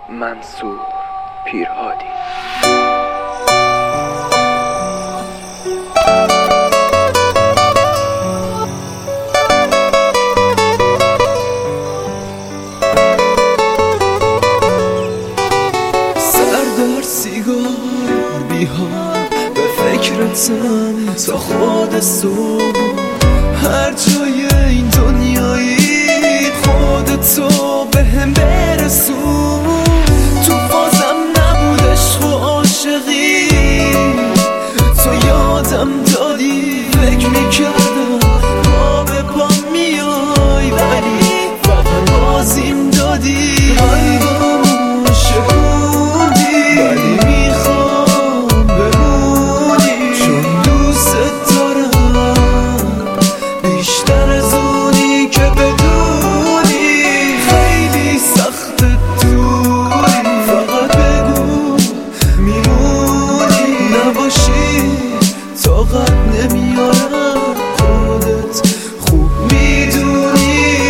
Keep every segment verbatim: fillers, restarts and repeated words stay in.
منصور پیرهادی. سردار سیگار بیهار به فکرتم تا خود صبح، هر جای این دنیایی خودتو به هم برسون. تو بازم نبودش و عاشقی تو یادم دادی، فکر میکردم با به پا میای ولی فقط بازیم دادی. قلبمو شکوندی ولی میخوام بمونی، چون دوست دارم بیشتر از اونی که بدونی. خیلی سخت دوری، فقط بگو میمونی. نباشی طاقت نمیارم، خودت خوب میدونی.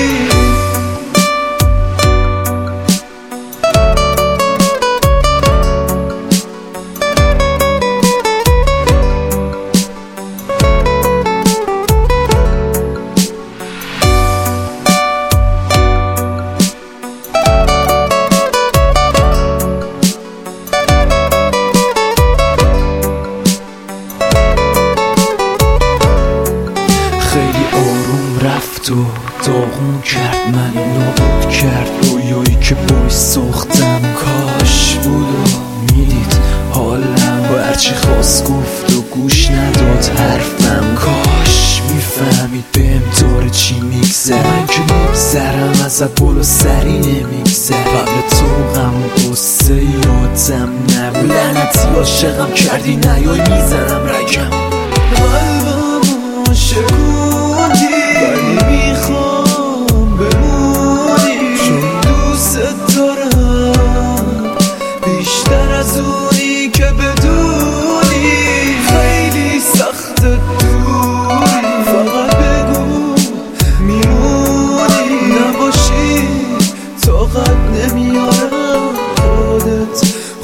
خیلی آروم رفت و داغون کرد، من نابود کرد رویایی که باش ساختم. کاش بود و میدید حالم، با هرچی خواست گفت و گوش نداد حرفم. کاش میفهمید بهم داره چی میگذر، من که میگذرم از بالا سری نمیگذر. قبل تو غم و قصه یادم نبود، لعنتی عاشقم کردی نیای میزنم رگم. قلبمو شکوندی ولی میخوام بمونی، چون دوست دارم بیشتر از اونی که بدونی. خیلی سخت دوری، فقط بگو میمونی. نباشی طاقت نمیارم، خودت